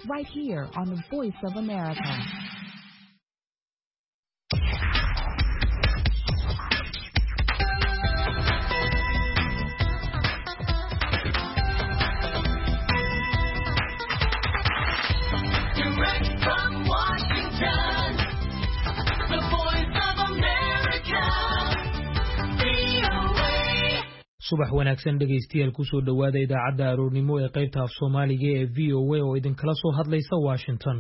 right here on the Voice of America. subax wanaagsan dhegaystayaal ku soo dhawaada idaacadda aroornimo ee qaybta af Soomaaliga ee VOA oo idin kala soo hadlaysa Washington.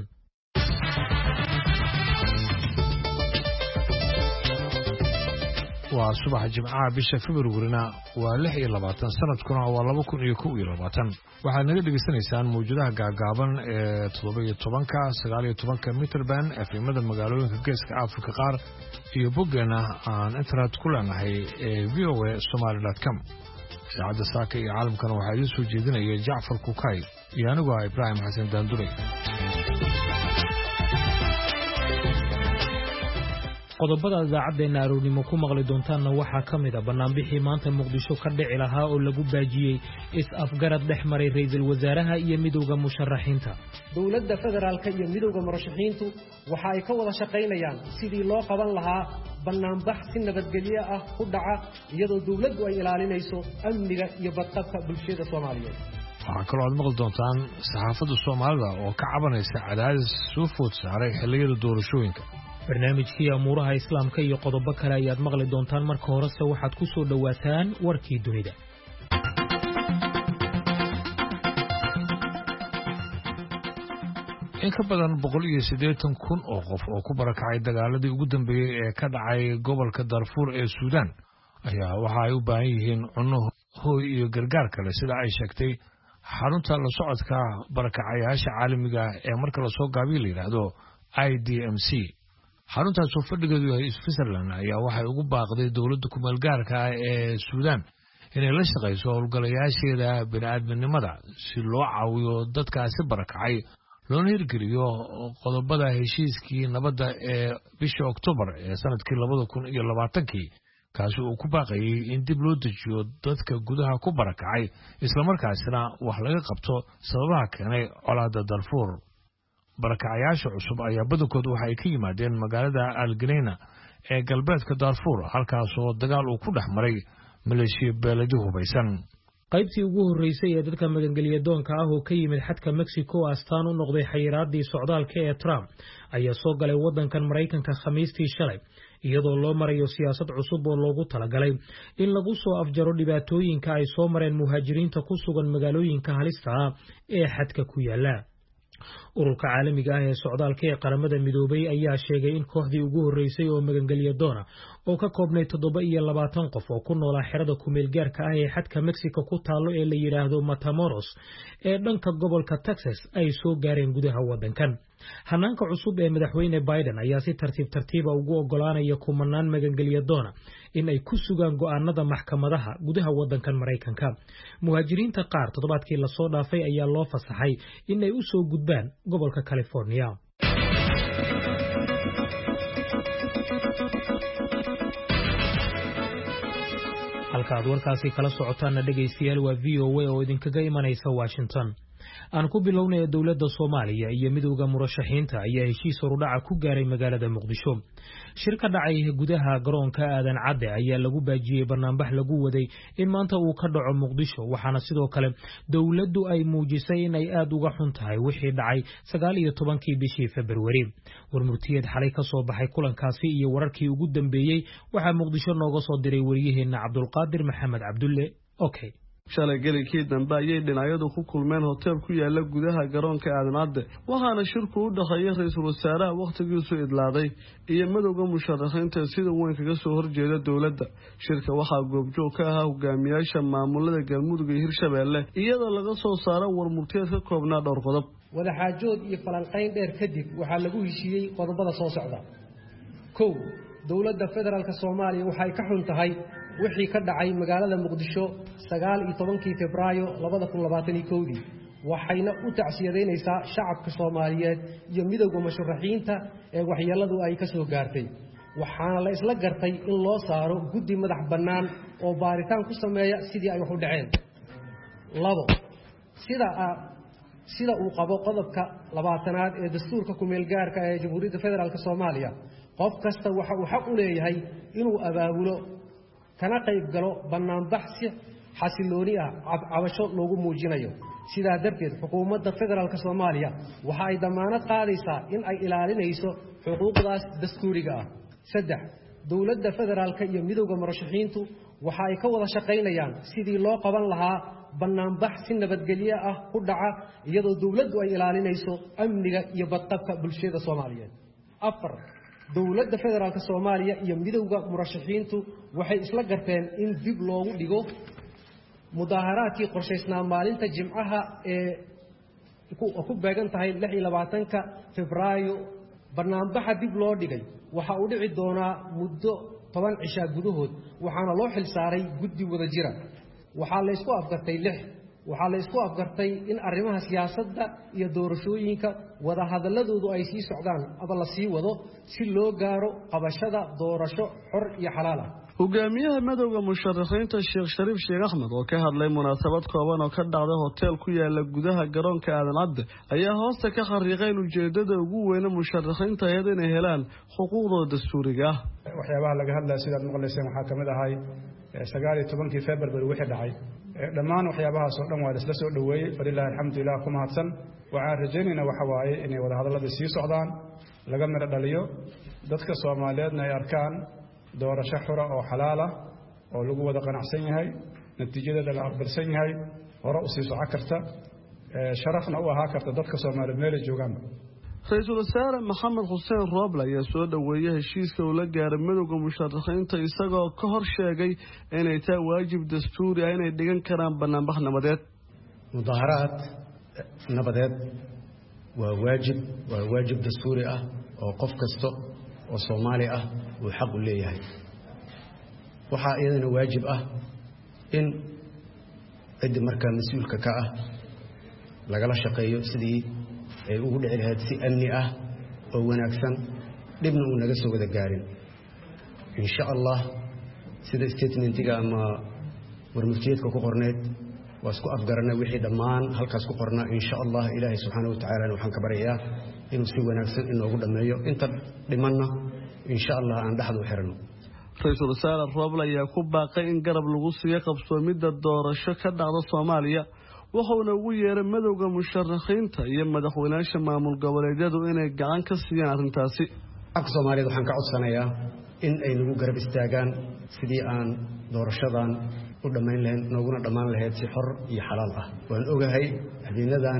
waa subax jimcaha bisha Februarina waa 26 sanadkuna waa 2021 waxaad naga dhageysanaysaan mawjadaha gaagaaban ee 17-19 mitir band efemada magaalooyinka geeska Afrika qaar iyo boggeena aan internet ku leenahay ee voasomali.com. idaacadda saaka iyo caalamkana waxaa idiin soo jeedinaya Jacfar Kukay iyo anigu Ibrahim Xasan Daandure. qodobada idaacaddeena aroornimo ku maqli doontaanna waxaa ka mid ah barnaamijii maanta Muqdisho ka dhici lahaa oo lagu baajiyay is-afgarad dhex maray ra'iisul wasaaraha iyo midowga musharaxiinta. dowladda federaalka iyo midowga murashaxiintu waxa ay ka wada shaqaynayaan sidii loo qaban lahaa barnaamij si nabadgelyo ah ku dhaca iyadoo dowladdu ay ilaalinayso amniga iyo badqabka bulshada Soomaaliyeed. waxaa kaloo aad maqli doontaan saxaafadda Soomaalida oo ka cabanaysa cadaadis soo food saaray xilliyada doorashooyinka. barnaamijkii amuuraha islaamka iyo qodobo kale ayaad maqli doontaan marka horese waxaad ku soo dhawaataan warkii dunida. in ka badan 180,000 oo qof oo ku barakacay dagaaladii ugu dambeeyay ee ka dhacay gobolka Darfur ee Suudaan ayaa waxa ay u baahan yihiin cunno, hooy iyo gargaar kale sida ay sheegtay xarunta la socodka barakacayaasha caalamiga ee marka la soo gaabiyo la yiraahdo IDMC. xaruntaas oo fadhigeedu yahay Switzerland ayaa waxay ugu baaqday dawladda ku meelgaarka ah ee Suudaan inay la shaqeyso howlgalayaasheeda bini'aadminimada si loo caawiyo dadkaasi barakacay loona hirgeliyo qodobada heshiiskii nabadda ee bishii Oktoobar ee sanadkii 2020 kaasi uu ku baaqayay in dib loo dejiyo dadka gudaha ku barakacay isla markaasina wax laga qabto sababaha keenay colaadda Darfur. barakacayaasha cusub ayaa badankooda waxa ay ka yimaadeen magaalada Al-Geneina ee galbeedka Darfur halkaas oo dagaal uu ku dhex maray maleeshiya beeladi hubaysan. qaybtii ugu horeysay ee dadka magangelyadoonka ah oo ka yimid xadka Mexico astaan u noqday xayiraadii socdaalka ee Trump ayaa soo galay wadankan Mareykanka Khamiistii shalay iyadoo loo marayo siyaasad cusub oo loogu talagalay in lagu soo afjaro dhibaatooyinka ay soo mareen muhaajiriinta ku sugan magaalooyinka halista ah ee xadka ku yaala. ururka caalamiga ah ee socdaalka ee qaramada midoobay ayaa sheegay in kooxdii ugu horeysay oo magangelyadoona oo ka koobnay 27 qof oo ku noolaa xerada ku meel gaarka ah ee xadka Mexico ku taalo ee la yiraahdo Matamoros ee dhanka gobolka Texas ay soo gaareen gudaha wadankan. hanaanka cusub ee madaxweyne Biden ayaa si tartiib ugu ogolaanaya kumanaan magangelyadoona in ay ku sugaan go'aanada maxkamadaha gudaha wadankan Mareykanka. muhaajiriinta qaar toddobaadkii la soo dhaafay ayaa loo fasaxay in ay u soo gudbaan gobolka California. halkaad warkaasi kala socotaana dhegaystayaal waa VOA oo idinkaga imanaysa Washington. aan ku bilownay dawladda Soomaaliya iyo midowga murashaxiinta ayaa heshiis horudhaca ku gaaray magaalada Muqdisho. shirka dhacay gudaha garoonka Aadan Cadde ayaa lagu baajiyay barnaamij lagu waday in maanta uu ka dhaco Muqdisho waxaana sidoo kale dawladdu ay muujisay in ay aad uga xun tahay wixii dhacay 19 bishii February. warmurtiyeed xalay ka soo baxay kulankaasi iyo wararkii ugu dambeeyay waxaa Muqdisho nooga soo diray wariyaheena Cabdulqaadir Maxamed Cabdulle. okay shalay gelikii dambe ayay dhinacyadu ku kulmeen hotel ku yaala gudaha garoonka Aadan Cadde waxaana shirku u dhaxeeyay ra'iisul wasaaraha waqtigiisu idlaaday iyo madowga musharaxiinta sida weyn kaga soo horjeeda dawladda. shirka waxaa goobjoog ka ahaa hogaamiyaasha maamulada Galmudug iyo Hirshabeelle iyadoo laga soo saaray warmurtiyeed ka koobnaa dhowr qodob. wadaxaajood iyo falanqayn dheer kadib waxaa lagu heshiiyey qodobada soo socda. 1. dowladda federaalka Soomaaliya waxay ka xun tahay wixii ka dhacay magaalada Muqdisho 19 Febraayo 2021 waxayna u tacsiyadeynaysaa shacabka Soomaaliyeed iyo midowga musharaxiinta ee waxyeeladu ay ka soo gaartay. waxaana la isla gartay in loo saaro guddi madax bannaan oo baaritaan ku sameeya sidii ay wax u dhaceen. 2. sida uu qabo qodobka 20aad ee dastuurka ku-meel gaarka ee Jamhuuriyadda Federaalka Soomaaliya qof kasta waxa uu xaq u leeyahay inuu abaabulo kana qayb galo banaanbax si xasilooni ah cabasho loogu muujinayo sidaa darteed xukuumadda federaalka Soomaaliya waxa ay damaanad qaadaysaa in ay ilaalinayso xuquuqdaas dastuuriga ah 3 dawladda federaalka iyo midowga murashaxiintu waxa ay ka wada shaqaynayaan sidii loo qaban lahaa banaanbax si nabadgelyo ah ku dhaca iyadoo dawladdu ay ilaalinayso amniga iyo badqabka bulshada Soomaaliyeed 4 dawladda federaalka Soomaaliya iyo midowga murashaxiintu waxay isla garteen in dib loogu dhigo mudaharaadkii qorshaysnaa maalinta Jimcaha ee ku beegan tahay 26 Febraayo barnaamijka dib loo dhigay waxa uu dhici doonaa muddo 10 cisho gudahood waxaana loo xil saaray guddi wada jira waxa la isku afgartay in arrimaha siyaasadda iyo doorashooyinka wada hadaladoodu ay sii socdaan aba la sii wado si loo gaaro qabashada doorasho xor iyo xalaal ah hogaamiyaha madowga musharaxiinta Sheekh Shariif Sheekh Ahmed oo ka hadlay munaasabad kooban oo ka dhacday hotel ku yaala gudaha garoonka Aadan Cabdi ayaa hoosta ka xariiqay ujeedada ugu weyn ee musharaxiinta ay inay helaan xuquuqdooda dastuuriga ah waxyaabaha laga hadlay sida maqlayseen waxa kamid ahay 19 February wixii dhacay dhammaan waxyaabahaas oo dhan waa isla soo dhaweeyay fariilaha alxamdulillah kuma hadsan waxaan rajaynaynaa waxa waaye inay wada hadalada sii socdaan laga mid dhaliyo dadka Soomaaliyeedna ay arkaan doorasho xura oo xalaal ah oo lagu wada qanacsan yahay natiijada la aqbalsan yahay hore u sii socon karta sharafna u ahaa karta dadka Soomaaliyeed meel joogaan Ra'iisul Wasaare Maxamed Xuseen Rooble ayaa soo dhaweeyay heshiiska uu la gaaray madowga musharaxiinta isagoo ka hor sheegay inay tahay waajib dastuuri ah inay dhigan karaan banaanbax nabadeed mudaharaad nabadeed waa waajib dastuuri ah oo qof kasta oo Soomaali ah uu xaq u leeyahay waxa iyadana waajib ah in cid marka mas'uulka ka ah lagala shaqeeyo sidii ay ugu dhici lahayd si amni ah oo wanaagsan dibna uu naga soo wada gaarin insha Allah sida statementiga ama warmurtiyeedka ku qorneed waa isku afgaranay wixii dhammaan halkaas ku qornaa insha Allah Ilaahay subhanahu wa ta'ala waxaan ka baryayaa inuu si wanaagsan inoogu dhameeyo inta dhimanna insha Allah aan dhaxdu xirno Ra'iisul Wasaare Rooble ayaa ku baaqay in garab lagu siiyo qabsoomida doorasho ka dhacda Soomaaliya wuxuuna ugu yeeray madowga musharaxiinta iyo madaxweynaha maamul goboleedyadu inay gacan ka siiyaan arrintaasi Soomaaliya waxaan ka codsanayaa in ay nagu garab istaagaan sidii aan doorashadan u dhameyn lahayn nooguna dhamaan lahayd si xor iyo xalaal ah waan ogahay habeenadan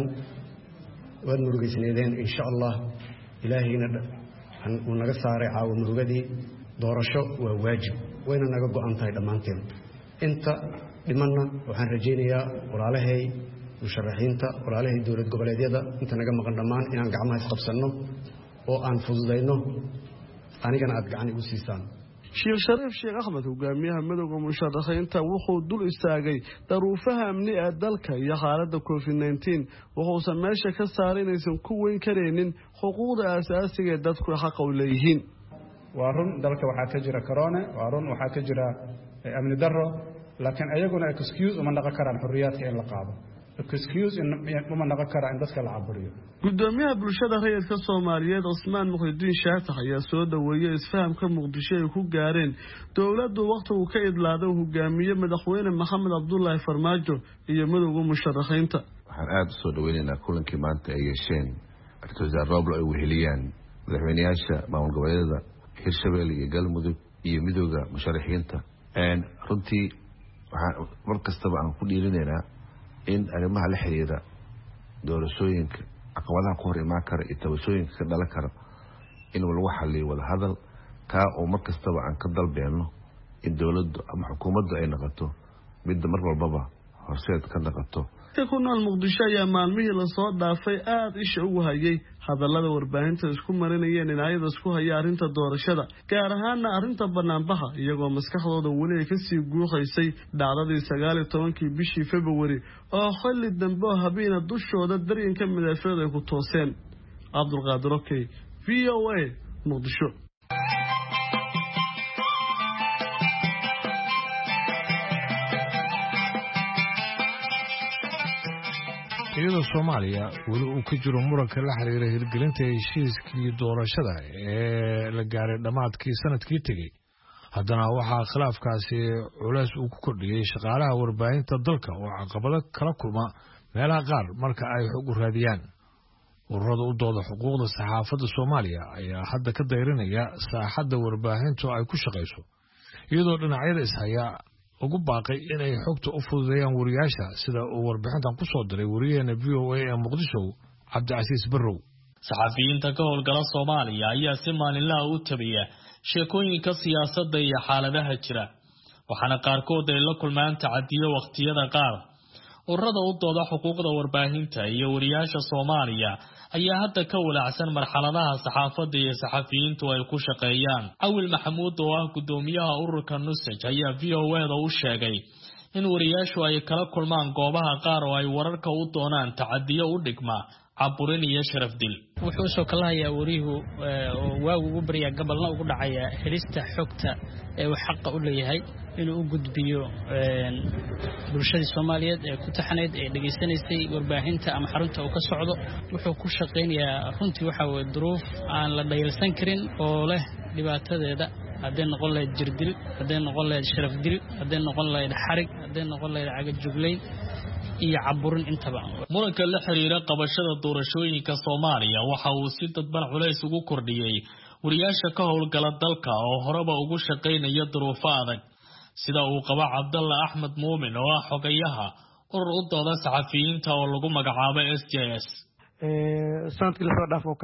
waad murugaysneedeen insha Allah ilaahayna uu naga saaray caawa murugadii doorasho waa waajib wayna naga go'an tahay dhamaanteen inta dhimanna waxaan rajaynayaa walaalahay musharaxiinta walaalahay dawlad goboleedyada inta naga maqan dhamaan inaan gacmaha isqabsanno oo aan fududeyno anigana aad gacan igu siisaan Sheekh Shariif Sheekh Ahmed hogaamiyaha madowga musharaxiinta wuxuu dul istaagay daruufaha amni ee dalka iyo xaaladda COVID-19 wuxuu meesha ka saaray inaysan ku weyn kareenin xuquuqda aasaasiga ee dadku xaq u leeyihiin waa run dalka waxa ka jira corona waa run waxa ka jira amni darro laakiin ayaguna excuse uma naqa karaan xorriyadka in la qaado excuse uma naqa karaan in dadka la caburiyo gudoomiyaha bulshada rayidka Soomaaliyeed Usmaan Muxudiin Shaatax ayaa soo dhaweeyay isfahamka Muqdisho ay ku gaareen dawladdu waqti uu ka idlaaday hogaamiye madaxweyne Maxamed Cabdullaahi Farmaajo iyo madowga musharaxiinta waxaan aad u soo dhaweynaynaa kulankii maanta ay yeesheen Ra'iisul Wasaare Rooble ay weheliyaan madaxweynayaasha maamul goboleedyada Hirshabelle iyo Galmudug iyo midowga musharaxiinta runtii waxaan markastaba aan ku dhiirinaynaa in arrimaha la xiriira doorashooyinka caqabadaha ku hor imaan kara iyo tabashooyinka ka dhalan kara in lagu xalliyo wada hadal ka oo markastaba aan ka dalbeeno in dawladdu ama xukuumaddu ay noqoto mid mar walbaba horseed ka noqoto ku nool Muqdisho ayaa maalmihii la soo dhaafay aad isha ugu hayay hadallada warbaahinta isku marinayeen dhinacyada isku haya arrinta doorashada gaar ahaan arrinta banaanbaxa iyagoo maskaxdooda wali ay ka sii guuxaysay dhacdadii 19 bishii February oo xilli dambe habeena dushooda dareenka midafeed ay ku tooseen Cabdulqaadir Okey VOA Muqdisho iyadoo Soomaaliya weli uu ka jiro muranka la xiriira hirgelinta heshiiskii doorashada ee la gaaray dhamaadkii sanadkii tegey haddana waxaa khilaafkaasi culays uu ku kordhiyey shaqaalaha warbaahinta dalka oo caqabado kala kulma meelaha qaar marka ay xog u raadiyaan ururada u dooda xuquuqda saxaafadda Soomaaliya ayaa hadda ka dayrinaya saaxadda warbaahintu ay ku shaqeyso iyadoo dhinacyada ishaya ugu baaqay inay xogta u fududeeyaan wariyaasha sida uu warbixintan ku soo diray wariyaheena VOA ee Muqdisho Cabdicasiis Barrow saxafiyiinta ka howlgala Soomaaliya ayaa si maalinlaha u tabiya sheekooyinka siyaasadda iyo xaaladaha jira waxaana qaarkood ay la kulmaan tacadiyo waqtiyada qaar ururada u dooda xuquuqda warbaahinta iyo wariyaasha Soomaaliya ayaa hadda ka walaacsan marxaladaha saxaafadda iyo saxafiyiintu ay ku shaqeeyaan Awil Maxamuud oo ah gudoomiyaha ururka Nusaj ayaa VOA-da u sheegay in wariyaashu ay kala kulmaan goobaha qaar oo ay wararka u doonaan tacadiyo u dhigma caburin iyo sharaf dil wuxuu soo kala hayaa warihu oo waagu ugu bariya gabalna ugu dhacaya helista xogta ee uu xaq u leeyahay inuu u gudbiyo bulshada Soomaaliyeed ee ku taxanayd ee dhageysanaysay warbaahinta ama xarunta uu ka socdo wuxuu ku shaqeynayaa runtii waxa weeye duruuf aan la dhayalsan karin oo leh dhibaatadeeda haddii noqon lahayd jirdil haddii noqon lahayd sharaf dil haddii noqon lahayd xarig haddii noqon lahayd cagajugleyn iyo caburin intaba muranka la xiriira qabashada doorashooyinka Soomaaliya waxa uu si dadban culays ugu kordhiyay wariyaasha ka howlgala dalka oo horeba ugu shaqeynaya duruufo adag sida uu qaba Cabdalla Axmed Muumin oo ah xogayaha urur u dooda saxafiyiinta oo lagu magacaabo SJS sanadkii la soo dhaafay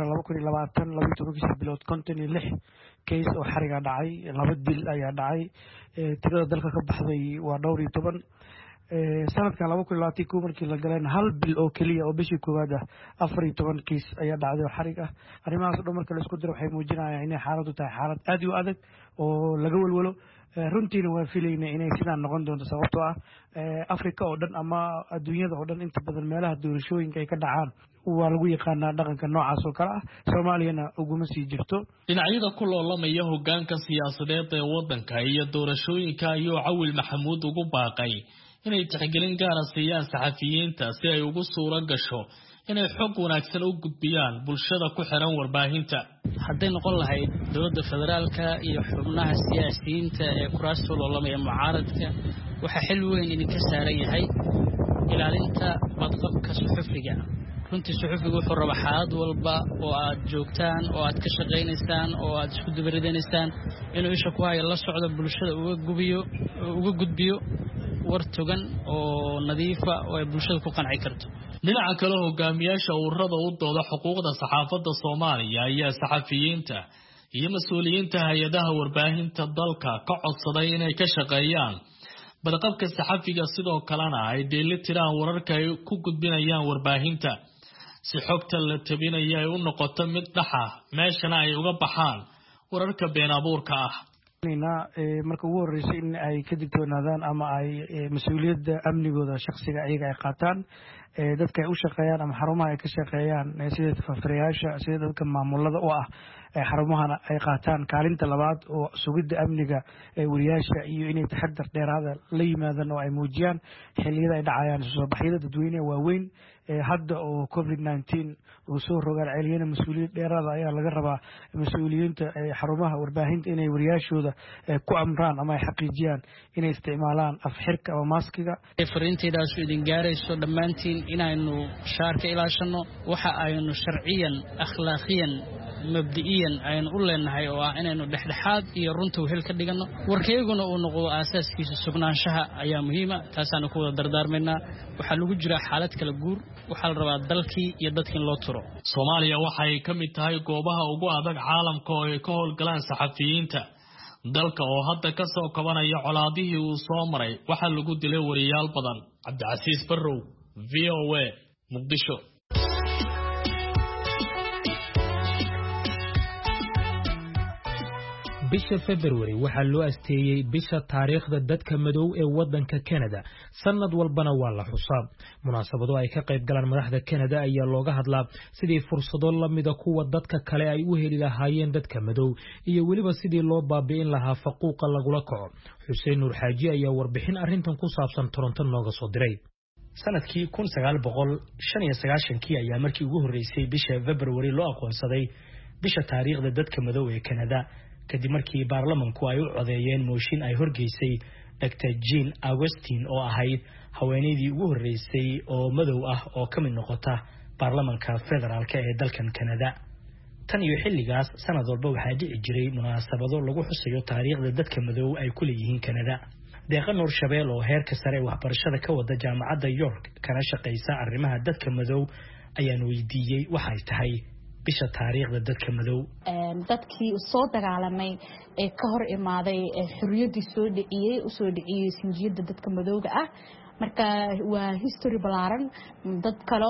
2020 bilood 56 case oo xariga dhacay 2 dil ayaa dhacay tirada dalka ka baxday waa 12 sanadkan 2022 markii la galeen hal bil oo kaliya oo bishii koowaad ah 14 kiis ayaa dhacday oo xarig ah arrimahaas oo marka la isku diro waxay muujinayaan in xaaladdu tahay xaalad aad u adag oo laga walwalo runtiina waa filaynaa inay sidaan noqon doonto sababtoo ah Afrika oo dhan ama adduunyada oo dhan inta badan meelaha doorashooyinka ay ka dhacaan waa lagu yaqaanaa dhaqanka noocaas oo kale ah Soomaaliyana uguma sii jirto dhinacyada ku loolamaya hoggaanka siyaasadeed ee waddanka iyo doorashooyinka ayuu Awil Maxamuud ugu baaqay inay tixgelin gaar ah siiyaan saxafiyiinta si ay ugu suura gasho inay xog wanaagsan u gudbiyaan bulshada ku xiran warbaahinta hadday noqon lahayd dowladda federaalka iyo xubnaha siyaasiyiinta ee kuraasta loolamaya mucaaradka waxa xil weyn in ka saaran yahay ilaalinta badqabka suxufiga runtii suxufigu wuxuu rabaa xaalad walba oo aad joogtaan oo aad ka shaqeynaysaan oo aad isku dubaridaysaan inuu isha ku hayo la socdo bulshada uga gudbiyo war togan oo nadiifa oo ay bulshada ku qanci karto dhinaca kale hogaamiyaasha ururada u dooda xuquuqda saxaafadda Soomaaliya ayaa saxafiyiinta iyo mas'uuliyiinta hay'adaha warbaahinta dalka ka codsaday inay ka shaqeeyaan badqabka saxafiga sidoo kalena ay dheelitiraan wararka ay ku gudbinayaan warbaahinta si xogta la tabinayo ay u noqoto mid dhaxa meeshana ay uga baxaan wararka been abuurka ah marka ugu horeysay in ay ka digtoonaadaan ama ay mas'uuliyadda amnigooda shakhsiga ayaga ay qaataan dadka ay u shaqeeyaan ama xarumaha ay ka shaqeeyaan sida fafreyaasha sida dadka maamulada u ah xarumahana ay qaataan kaalinta labaad oo sugidda amniga wariyaasha iyo inay taxadar dheeraada la yimaadaan oo ay muujiyaan xilliyada ay dhacayaan soo baxyada dadweynaha waaweyn hadda oo COVID-19 uu soo rogaan celiyana mas'uuliyad dheeraada ayaa laga rabaa mas'uuliyiinta xarumaha warbaahinta inay wariyaashooda ku amraan ama ay xaqiijiyaan inay isticmaalaan afxirka ama maaskiga fariintaydaas idin gaarayso dhammaantiin inaynu shaarka ilaashano waxa aynu sharciyan akhlaaqiyan mabdi'iyan aynu u leenahay oo ah inaynu dhexdhexaad iyo runta wehel ka dhigano warkayguna uu noqdo aasaaskiisa sugnaanshaha ayaa muhiima taasaanu ku wada dardaarmaynaa waxaa lagu jiraa xaalad kala guur waxaa la rabaa dalkii iyo dadkii loo turo Soomaaliya waxay ka mid tahay goobaha ugu adag caalamka oo ay ka howlgalaan saxafiyiinta dalka oo hadda ka soo kabanaya colaadihii uu soo maray waxaa lagu dilay wariyaal badan Cabdicasiis Barrow VOA Muqdisho bisha February waxaa loo asteeyay bisha taariikhda dadka madow ee wadanka Canada sanad walbana waa la xusaa munaasabado ay ka qayb galaan madaxda Canada ayaa looga hadlaa sidii fursado la mid ah kuwa dadka kale ay u heli lahaayeen dadka madow iyo waliba sidii loo baabi'in lahaa faquuqa lagula kaco Xuseen Nuur Xaaji ayaa warbixin arrintan ku saabsan Toronto nooga soo diray sanadkii 1995 ayaa markii ugu horeysay bisha February loo aqoonsaday bisha taariikhda dadka madow ee Canada kadib markii baarlamanku ay u codeeyeen mooshin ay horgeysay Dr. Jean Augustine oo ahayd haweeneydii ugu horeysay oo madow ah oo ka mid noqota baarlamanka federaalka ee dalkan Canada. tan iyo xilligaas sanad walba waxaa dhici jiray munaasabado lagu xusayo taariikhda dadka madow ay ku leeyihiin Canada. deeqa Nuur Shabeel oo heerka sare waxbarashada ka wada jaamacadda York kana shaqeysa arrimaha dadka madow ayaan weydiiyay waxay tahay bisha taariikhda dadka madow. dadkii soo dagaalamay ee ka hor imaaday xurriyadii soo dhiciyay sinjiyada dadka madowga ah marka waa history balaaran dad kale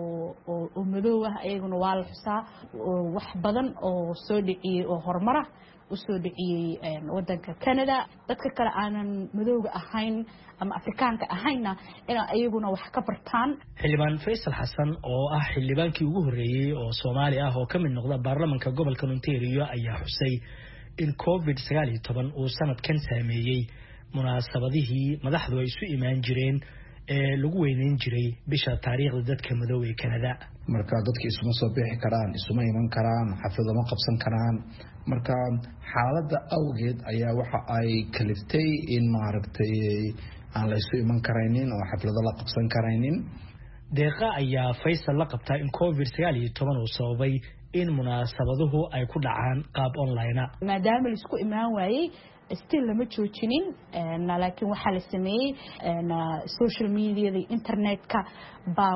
oo madow ah ayaguna waa la xusaa wax badan oo soo dhiciyay oo horumar ah u soo dhiciyay wadanka Canada dadka kale aanan madowga ahayn ama Afrikaanka ahayna ina ayaguna wax ka bartaan. Xildhibaan Faysal Xasan oo ah xildhibaankii ugu horeeyay oo Soomaali ah oo ka mid noqda baarlamanka gobolka Ontario ayaa xusay in COVID-19 uu sanadkan saameeyay munaasabadihii madaxdu ay isu imaan jireen ee lagu weyneyn jiray bisha taariikhda dadka madow ee Canada. marka dadka isuma soo bixi karaan isuma iman karaan xaflado ma qabsan karaan marka xaaladda awgeed ayaa waxa ay kaliftay in maaragtay aan la isu iman karaynin oo xaflado la qabsan karaynin. deeqa ayaa Faysal la qabtaa in COVID-19 uu sababay in munaasabaduhu ay ku dhacaan qaab online maadaama la isku imaan waayay still lama joojinin laakiin waxa la sameeyay social media the internetka baa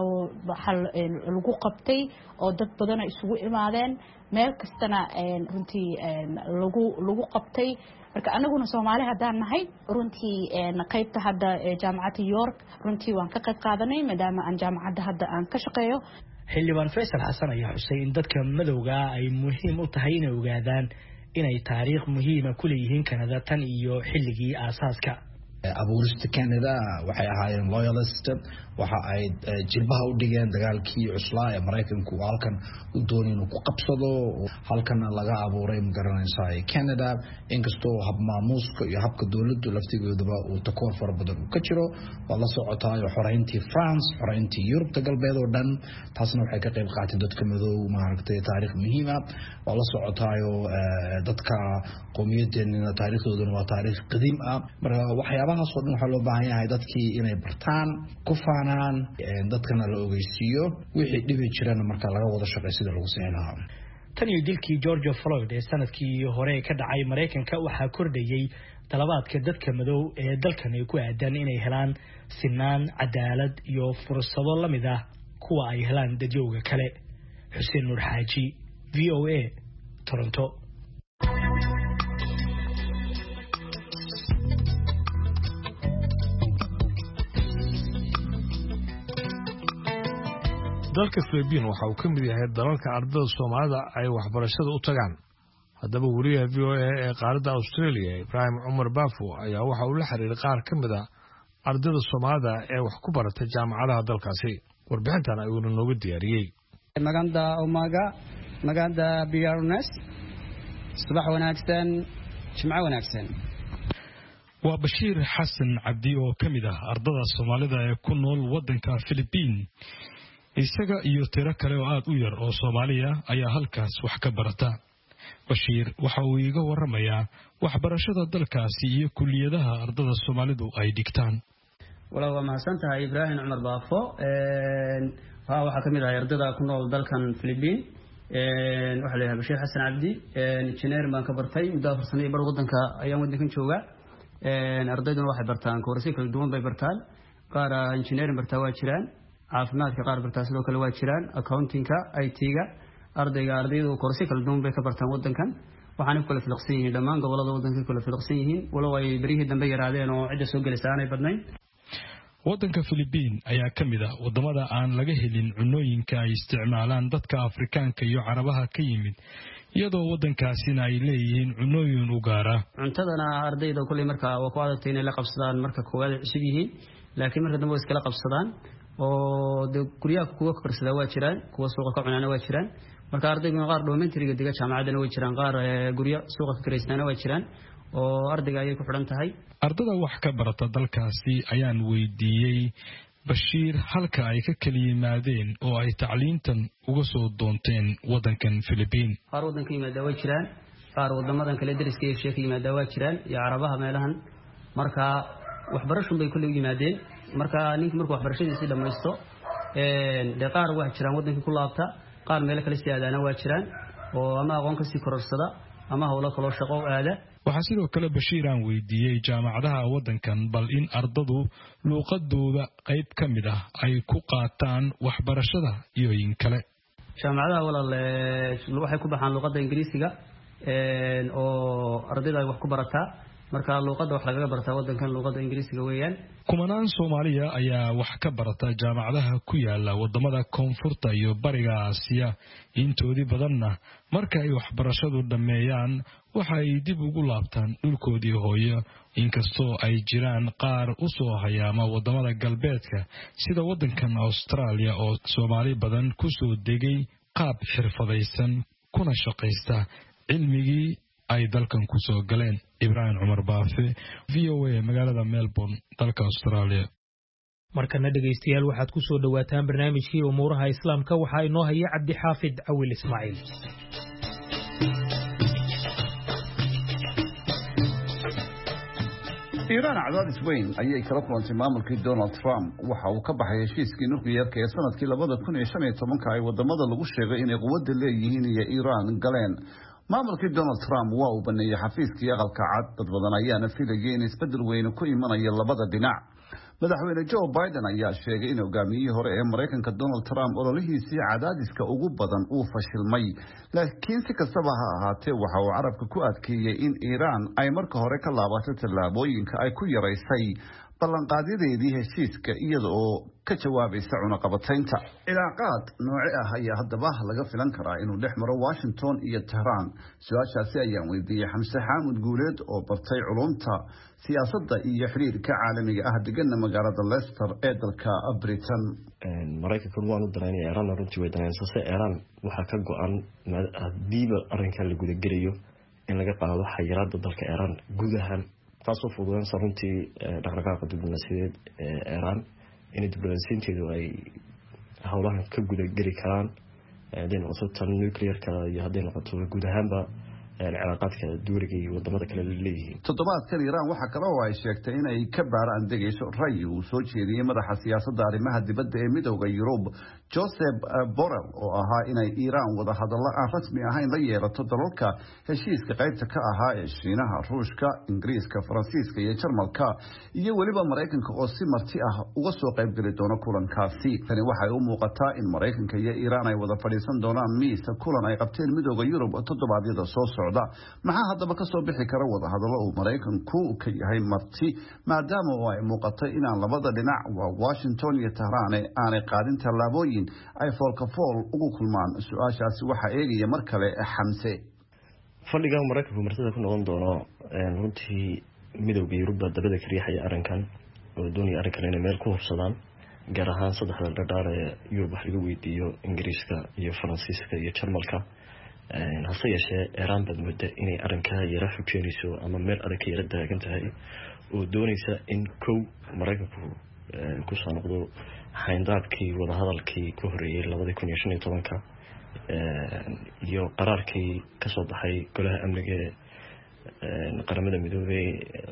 lagu qabtay oo dad badan ay isugu imaadeen meel kastana runtii lagu qabtay marka anaguna Soomaali hadaan nahay runtii qaybta hadda jaamacadda York runtii waan ka qayb qaadanay maadaama aan jaamacadda hadda aan ka shaqeeyo. xildhibaan Faysal Xasan ayaa xusay in dadka madowga ay muhiim u tahay inay ogaadaan inay taariikh muhiim ah ku leeyihiin Canada tan iyo xilligii aasaaska. abuurista Canada waxay ahaayeen loyalist waxa ay jilbaha u dhigeen dagaalkii cuslaa ee Mareykanku halkan u doonayeen inuu ku qabsado halkan laga abuuray magaranaysaa Canada inkastoo hab maamuuska iyo habka dawladdu laftigeeduba uu takoor fara badan ka jiro waa la socotaa xoreyntii France xoreyntii Yurubta galbeed oo dhan taasna waxay ka qayb qaateen dadka madow maaragtay taariikh muhiim ah waa la socotaa dadka qowmiyadeena taariikhdooduna waa taariikh qadiim ah marka waxyaabahaas oo dhan waxa loo baahan yahay dadkii inay bartaan ku faanaan dadkana la ogeysiiyo wixii dhibi jirana marka laga wada shaqeeyo sida lagu sameyn lahaa. tan iyo dilkii George Floyd ee sanadkii hore ka dhacay Mareykanka waxaa kordhayay talabaadka dadka madow ee dalkan ay ku aadan inay helaan sinaan cadaalad iyo fursado la mid ah kuwa ay helaan dadweynaha kale. Xuseen Nuur Xaaji VOA Toronto. dalka Philippines waxa uu ka mid yahay dalalka ardayda Soomaalida ay waxbarashada u tagaan. haddaba wariyaha VOA ee qaaradda Australia Ibrahim Umar Bafo ayaa waxa uu la xiriiray qaar ka mid ah ardayda Soomaalida ee wax ku barata jaamacadaha dalkaasi. warbixintan ayuu noogu diyaariyay. maganda Umaga maganda Biyarnes subax wanaagsan jimco wanaagsan. waa Bashiir Xasan Cabdi oo ka mid ah ardayda Soomaalida ee ku nool wadanka Philippines. isaga iyo tiro kale oo aad u yar oo Soomaaliya ayaa halkaas wax ka barata. Bashiir waxa uu iga waramayaa waxbarashada dalkaasi iyo kulliyadaha ardayda Soomaalidu ay dhigtaan. walaal waa mahadsantahay Ibrahim Umar Bafo waxa ka mid ah ardayda ku nool dalkan Philippines waxa la yiraahdaa Bashiir Xasan Cabdi engineer baan ka bartay muddo 4 sano bar wadanka ayaan wadankan jooga ardayduna waxay bartaan koorsooyin kala duwan bay bartaan qaar engineering bartaa waa jiraan caafimaadka qaar bartaa sidoo kale waa jiraan accountingka IT-ga ardaydu koorsooyin kala duwan bay ka bartaan wadankan waxaana kala filqsan yihiin dhammaan gobolada wadanka kala filqsan yihiin walow ay barihii dambe yaraadeen oo cid soo galaysa aanay badnayn. wadanka Philippines ayaa ka mid ah wadamada aan laga helin cunooyinka ay isticmaalaan dadka Afrikaanka iyo Carabaha ka yimid iyadoo wadankaasina ay leeyihiin cunooyin u gaar ah. cuntadana ardayda kulli marka waa ku adagtay inay la qabsadaan marka koowaad cusub yihiin laakiin marka dambe way iskala qabsadaan oo guryaha kuwa karsada waa jiraan kuwa suuqa ka cunaana waa jiraan marka ardaydu qaar dormitoryga diga jaamacadana way jiraan qaar guryo suuqa ka kareysnaana waa jiraan oo ardayga ay ku xiran tahay. ardayda wax ka barata dalkaasi ayaan weydiiyay bashiir halka ay ka kala yimaadeen oo ay tacliintan uga soo doonteen waddankan Filibiin. qaar waddanka yimaada way jiraan, qaar waddamadan kale dariska iyo sheeka yimaada waa jiraan, iyo carabaha meelahan. marka waxbarasho bay kulli u yimaadeen. marka ninka markuu waxbarashadiisa dhamaysto de qaar wax jiraan waddanka ku laabta, qaar meel kale si aadana waa jiraan oo ama aqoon ka sii kororsada ama hawlo kale shaqo aada. waxaa sidoo kale bashiir aan weydiiyey jaamacadaha waddankan bal in ardadu luuqadooda qayb ka mid ah ay ku qaataan waxbarashada iyo in kale. jaamacadaha walaal waxay ku baxaan luqadda ingiriisiga oo ardayda ay wax ku barataa. marka luuqadda wax laga bartaa waddankan luuqadda ingiriisiga weeyaan. kumanaan Soomaaliya ayaa wax ka barata jaamacadaha ku yaala wadamada koonfurta iyo bariga Aasiya. intoodii badanna marka ay waxbarashadu dhameeyaan waxa ay dib ugu laabtaan dhulkoodii hooyo, inkastoo ay jiraan qaar u soo hayaama wadamada galbeedka sida waddankan Australia oo Soomaali badan ku soo degay qaab xirfadaysan kuna shaqaysta cilmigii ay dalkan ku soo galeen. Ibrahim Umar Baafe, VOA, magaalada Melbourne, dalka Australia. markana dhageystayaal waxaad ku soo dhawaataan barnaamijkii umuuraha islaamka. waxaa inoo haya Cabdi Xaafid Awil Ismaaciil. Iiraan cadaadis weyn ayay kala kulantay maamulkii Donald Trump. waxa uu ka baxay heshiiskii nukliyeerka ee sanadkii 2015 ay wadamada lagu sheegay inay quwadda leeyihiin iyo Iiraan galeen. maamulkii Donald Trump waa uu baneeyay xafiiskii aqalka cad. dad badan ayaana filayay in isbedel weyn ku imanayo labada dhinac. madaxweyne Joe Biden ayaa sheegay in hogaamiyihii hore ee Mareykanka Donald Trump ololihiisii cadaadiska ugu badan uu fashilmay, laakiin si kastaba ha ahaatee waxa uu carabka ku adkeeyay in Iiraan ay marka hore ka laabatay tallaabooyinka ay ku yaraysay ballanqaadyadeedii heshiiska iyada oo ka jawaabaysa cunaqabataynta. cilaaqaad nooce ah ayaa haddaba laga filan karaa inuu dhex maro Washington iyo Tehran. su-aashaasi ayaan weydiiyey Xamse Xaamud Guuleed oo bartay culumta siyaasadda iyo xiriirka caalamiga ah degana magaalada Leicester ee dalka Britain. Mareykanka waanu dareynay Iran runtii way dareensay. Iran waxa ka go'an hadiiba arrinkan la guda geliyo in laga qaado xayiraadda dalka Iran gudahan, taasoo fududeynaysa runtii dhaqdhaqaaqa diblomaasiyadeed ee Iran in diblomaasiyiinteedu ay howlahan ka guda geli karaan hadday noqoto tan nuclearka iyo hadday noqoto guud ahaanba cilaaqaadka duuriga iyo wadamada kale leeyihiin. toddobaadkan Iiraan waxa kale oo ay sheegtay inay ka baaraan degayso ra'yi uu soo jeediyay madaxa siyaasadda arrimaha dibadda ee midowga Yurub Joseph Borrell oo ahaa inay Iiraan wada hadallo aan rasmi ahayn la yeelato dalalka heshiiska qaybta ka ahaa ee Shiinaha, Ruushka, Ingiriiska, Faransiiska iyo Jarmalka iyo weliba Mareykanka oo si marti ah uga soo qayb gali doona kulankaasi. tani waxay u muuqataa in Mareykanka iyo Iiraan ay wada fadhiisan doonaan miis kulan ay qabteen midowga Yurub toddobaadyada soo socda. maxaa haddaba ka soo bixi kara wada hadallo uu Mareykanku ka yahay marti maadaama oo ay muuqatay inaan labada dhinac waa Washington iyo Tehran aanay qaadin tallaabooyin ay foolkafool ugu kulmaan. su-aashaasi waxaa eegaya mar kale Xamse. fadhiga Mareykanku martida ku noqon doono runtii midowga Yurub dabada ka riixaya arrinkan oo doonaya arrinkan inay meel ku horsadaan, gaar ahaan saddexda dhadhaar ee Yurub wax laga weydiiyo Ingiriiska iyo Faransiiska iyo Jarmalka. hase yeeshee Iran bad muddo inay arrinka yara xukeenayso ama meel adag ka yara taagan tahay oo doonaysa in kow Mareykanku ku soo noqdo xayndaabkii wada hadalkii ku horeeyay 2015 iyo qaraarkii ka soo baxay golaha amniga qaramada midoobay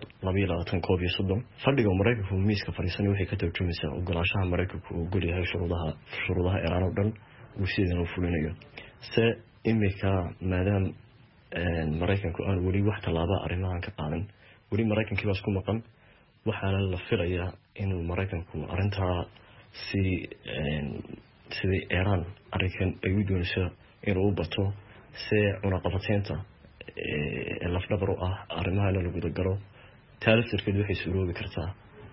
2230. fadhiga Mareykanku miiska fadhiisan waxay ka tarjumaysaa ogolaanshaha Mareykanku uu gol yahay shuruudaha Iran oo dhan uu sidoo fulinayo. imika maadaama Mareykanku aan weli wax tallaabo arrimahan ka qaadan, weli Mareykankii baa isku maqan, waxaana la filayaa inuu Mareykanku arrintaa sidii Iran arrinkan ay u doonayso inuu u bato si cunaqabataynta lafdhabar u ah arrimahana lagu galo. taariikhdeedu waxay suuroobi kartaa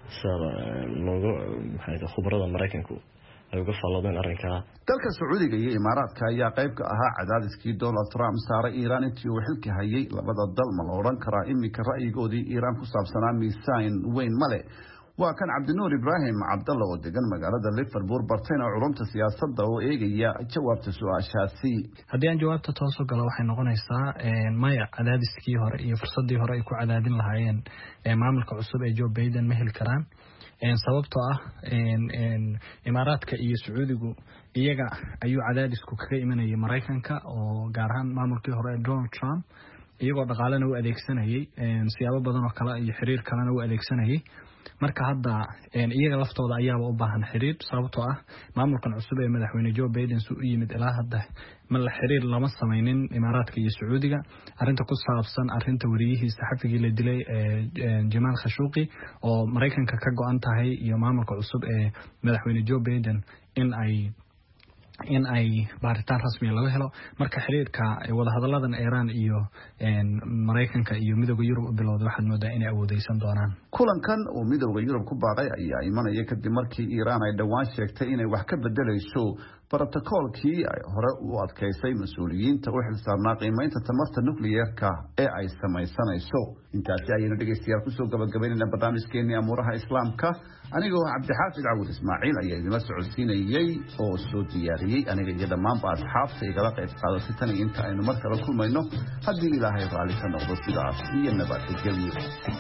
khubarada Mareykanku ay uga falladeen arrinka. dalka Sacuudiga iyo Imaaraadka ayaa qayb ka ahaa cadaadiskii Donald Trump saaray Iiraan intii uu xilka hayay. labada dal ma la oran karaa imika ra'yigoodii Iiraan ku saabsanaa miisaan weyn male. waa kan Cabdinuur Ibrahim Cabdalla oo degan magaalada Liverpool bartayna culumta siyaasadda oo eegaya jawaabta su-aashaasi. haddii aan jawaabta toos u galo waxay noqonaysaa maya, cadaadiskii hore iyo fursadii hore ay ku cadaadin lahaayeen maamulka cusub ee Joe Biden ma heli karaan. sababtoo ah imaaraadka iyo sacuudigu iyaga ayuu cadaadisku kaga imanayay maraykanka oo gaar ahaan maamulkii hore ee Donald Trump iyagoo dhaqaalena u adeegsanayay siyaabo badan oo kale iyo xiriir kalena u adeegsanayay marka hadda iyaga laftooda ayaaba u baahan xiriir sababtoo ah maamulkan cusub ee madaxweyne Joe Biden soo yimid ilaa hadda ma la xiriir lama sameeynin imaaraadka iyo sacuudiga arinta ku saabsan arinta wariyihii saxafigii la dilay Jamal Khashoggi oo maraykanka ka go'an tahay iyo maamulka cusub ee madaxweyne Joe Biden in ay baaritaan rasmi laga helo marka xiriirka wada hadaladan Iran iyo Mareykanka iyo midowga Yurub u bilowday waxaad moodaa inay awoodeysan doonaan kulankan oo midowga Yurub ku baaqay ayaa imanaya kadib markii Iran ay dhawaan sheegtay inay wax ka bedelayso بروتوكولكي hore u adkeysay mas'uuliyiinta u xilsaarnaa qiimeynta tamarta nukliyeerka ee ay samaysanayso intaasi ayaynu dhageystayaal ku soo gabagabeynayna barnaamijkeennii amuuraha islaamka anigoo cabdixaafid cawd ismaaciil ayaa idinla socodsiinayay oo soo diyaariyey aniga iyo dhammaanba asxaabta igala qayb qaadatay tan iyo inta aynu mar kale kulmayno haddii ilaahay raalli ka noqdo sidaas iyo nabadgelyo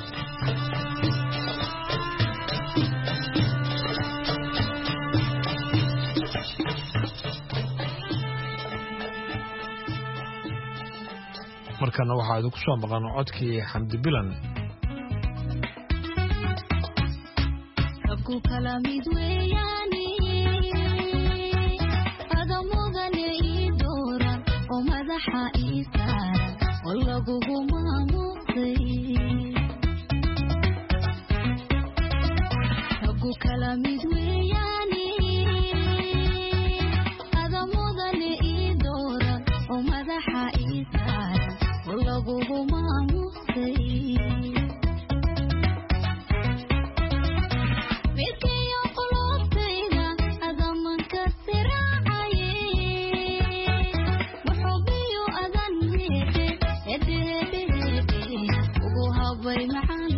markana waxaa idinku soo maqan codkii Xamdi Bilan ku kala mid weeyani adamogane idora oo madaxa isaara oo lagu maamuusay ku kala mid weeyani adamogane idora oo madaxa isaara lagu maamuusay midkiyo qulubtayda adamanka siraacaye muxubiyo adan heede ugu habay macaan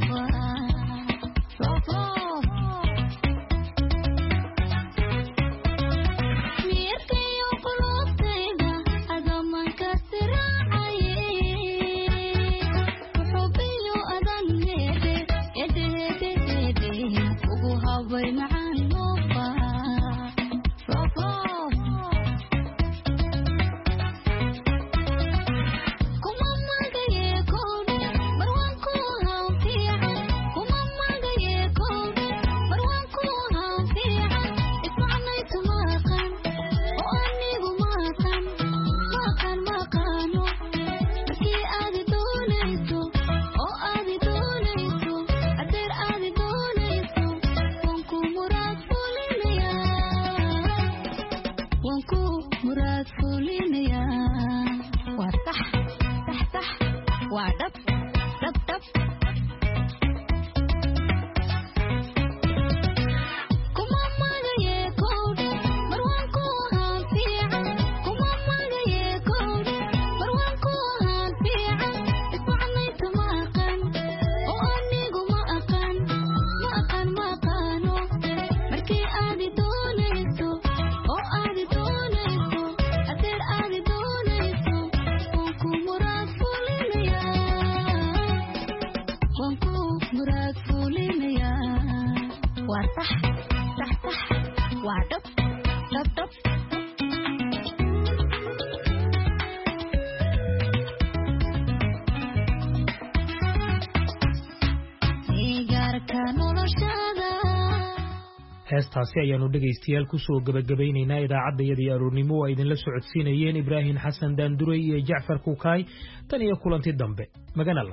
heestaasi ayaanu dhageystayaal ku soo gabagabaynaynaa idaacadayadii aroornimo oo idinla socodsiinayeen Ibraahin Xasan Daanduray iyo Jacfar Kukaay tan iyo kulanti dambe maganala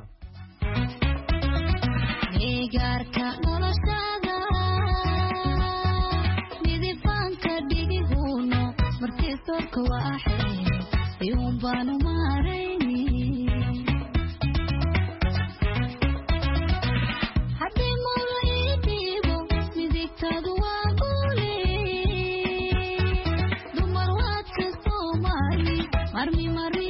gaarka noloshada midifanka dhigihuno markii sorka waaxay ayuun baanu maarayni haddii mawla ii dhiibo midigtadu waa guule dumar waadka Soomaali marmi